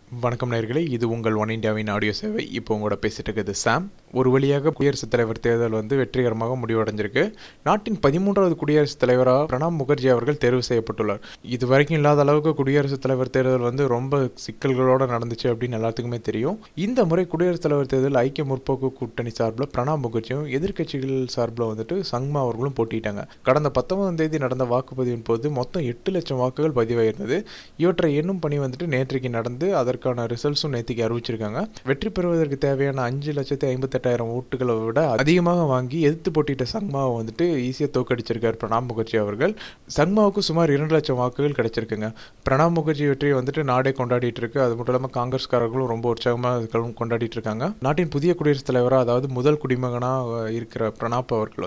வணக்கம் நேயர்களே, இது உங்கள் ஒன் இந்தியாவின் ஆடியோ சேவை. இப்போ உங்களோட பேசிட்டு இருக்குது சாம். ஒரு வழியாக குடியரசுத் தலைவர் தேர்தல் வெற்றிகரமாக முடிவடைஞ்சிருக்கு. நாட்டின் 13வது குடியரசுத் தலைவராக பிரணாப் முகர்ஜி அவர்கள் தேர்வு செய்யப்பட்டுள்ளார். இது வரைக்கும் இல்லாத அளவுக்கு குடியரசுத் தலைவர் தேர்தல் ரொம்ப சிக்கல்களோடு நடந்துச்சு அப்படின்னு எல்லாத்துக்குமே தெரியும். இந்த முறை குடியரசுத் தலைவர் தேர்தல் ஐக்கிய முற்போக்கு கூட்டணி சார்பில் பிரணாப் முகர்ஜியும் எதிர்க்கட்சிகள் சார்பில் சங்மா அவர்களும் போட்டிட்டாங்க. கடந்த 19ஆம் தேதி நடந்த வாக்குப்பதிவின் போது மொத்தம் 8 லட்சம் வாக்குகள் பதிவாயிருந்தது. இவற்றை எண்ணும் பணி நேற்றைக்கு நடந்து அதற்கான ரிசல்ட்ஸும் நேற்றுக்கு அறிவிச்சிருக்காங்க. வெற்றி பெறுவதற்கு தேவையான 5,58,000 ஓட்டுகளை விட அதிகமாக வாங்கி எதிர்த்து போட்டிட்ட சங்மாவை ஈஸியாக தோக்கடிச்சிருக்காரு பிரணாப் முகர்ஜி அவர்கள். சங்மாவுக்கு சுமார் 2 லட்சம் வாக்குகள் கிடைச்சிருக்குங்க. பிரணாப் முகர்ஜி வெற்றியை நாடே கொண்டாடிட்டு இருக்கு. அது மட்டும் இல்லாமல் காங்கிரஸ்காரர்களும் ரொம்ப உற்சாகமாக கொண்டாடிட்டு இருக்காங்க. நாட்டின் புதிய குடியரசுத் தலைவராக, அதாவது முதல் குடிமகனாக இருக்கிற பிரணாப் அவர்கள்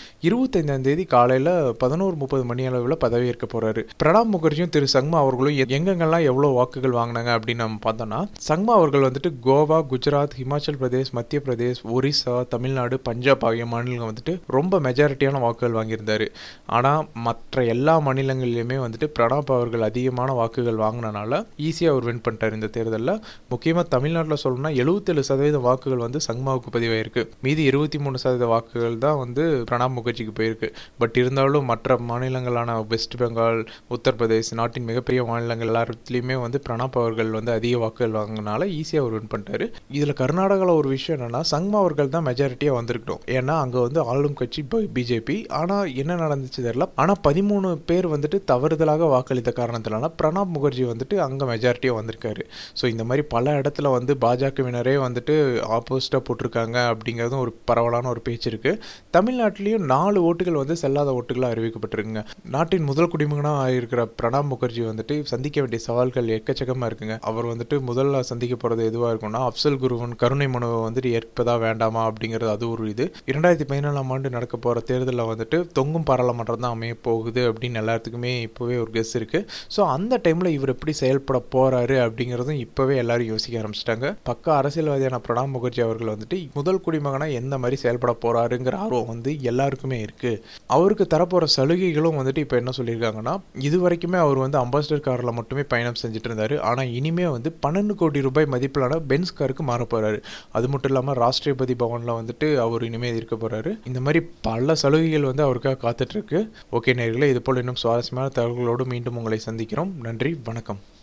25ஆம் தேதி காலையில் 11:30 மணி அளவில் பதவியேற்க போறாரு. பிரணாப் முகர்ஜியும் திரு சங்மா அவர்களும் எங்கெங்கெல்லாம் எவ்வளவு வாக்குகள் வாங்கினாங்க அப்படின்னு நம்ம பார்த்தோம்னா, சங்மா அவர்கள் கோவா, குஜராத், ஹிமாச்சல் பிரதேஷ், மத்திய பிரதேஷ், ஒரிசா, தமிழ்நாடு, பஞ்சாப் ஆகிய மாநிலங்கள் ரொம்ப மெஜாரிட்டியான வாக்குகள் வாங்கியிருந்தாரு. ஆனால் மற்ற எல்லா மாநிலங்களிலுமே பிரணாப் அவர்கள் அதிகமான வாக்குகள் வாங்கினால ஈஸியாக அவர் வின் பண்ணிட்டார் இந்த தேர்தலில். முக்கியமாக தமிழ்நாட்டில் சொல்லணும்னா 77% வாக்குகள் சங்மாவுக்கு பதிவாயிருக்கு. மீதி 23% வாக்குகள் தான் பிரணாப் முகர்ஜிக்கு போயிருக்கு. பட் இருந்தாலும் மற்ற மாநிலங்களான வெஸ்ட் பெங்கால், உத்தரப்பிரதேஷ், நாட்டின் மிகப்பெரிய மாநிலங்கள் எல்லாத்துலேயுமே பிரணாப் அவர்கள் அதிக வாக்குகள் வாங்கினால ஈஸியாக அவர் வின் பண்ணிட்டாரு. இதில் கர்நாடகாவில் ஒரு விஷயம் என்னன்னா, சங்மா அவர்கள் தான் மெஜாரிட்டியாக வந்திருக்கணும். ஏன்னா அங்கே ஆளும் கட்சி பிஜேபி. ஆனால் என்ன நடந்துச்சு தெரியல. ஆனால் 13 பேர் தவறுதலாக வாக்களித்த காரணத்தினால பிரணாப் முகர்ஜி அங்கே மெஜாரிட்டியாக வந்திருக்காரு. ஸோ இந்த மாதிரி பல இடத்துல பாஜகவினரே ஆப்போசிட்டாக போட்டிருக்காங்க அப்படிங்கிறதும் ஒரு பரவலான ஒரு பேச்சு இருக்கு. தமிழ்நாட்டிலையும் 4 ஓட்டுகள் செல்லாத ஓட்டுகளாக அறிவிக்கப்பட்டிருக்குங்க. நாட்டின் முதல் குடிமகனாக இருக்கிற பிரணாப் முகர்ஜி சந்திக்க வேண்டிய சவால்கள் எக்கச்சக்கமாக இருக்குங்க. அவர் முதல்ல சந்திக்க போறது எதுவாக இருக்கும்னா, அப்சல் குருவின் கருணை மனுவை ஏற்பதா வேண்டாமா அப்படிங்கிறது அது ஒரு இது. 2014ஆம் ஆண்டு நடக்க போற தேர்தலில் தொங்கும் பாராளுமன்றம் தான் அமைய போகுது அப்படின்னு எல்லாத்துக்குமே இப்பவே ஒரு கெஸ் இருக்கு. ஸோ அந்த டைம்ல இவர் எப்படி செயல்பட போறாரு அப்படிங்கிறதும் இப்பவே எல்லாரும் யோசிக்க ஆரம்பிச்சிட்டாங்க. பக்க அரசியல்வாதியான பிரணாப் முகர்ஜி அவர்கள் முதல் குடிமகனா எந்த மாதிரி செயல்பட போறாருங்கிற ஆர்வம் எல்லாருக்குமே இருக்கு. அவருக்கு தரப்போற சலுகைகளும் இப்ப என்ன சொல்லியிருக்காங்கன்னா, இது வரைக்குமே அவர் அம்பாசிடர் கார்ல மட்டுமே பயணம் செஞ்சுட்டு இருந்தாரு. ஆனா இனிமே 12 கோடி ரூபாய் மதிப்பிலான பென்ஸ் காருக்கு மாற போறாரு. அது மட்டும் இல்லாம ராஷ்டிரபதி பவன்ல அவர் இனிமேல் இருக்க போறாரு. இந்த மாதிரி பல சலுகைகள் அவருக்காக காத்துட்டு இருக்கு. ஓகே நேயர்களே, இது போல இன்னும் சுவாரஸ்யமான தகவல்களோடு மீண்டும் உங்களை சந்திக்கிறோம். நன்றி, வணக்கம்.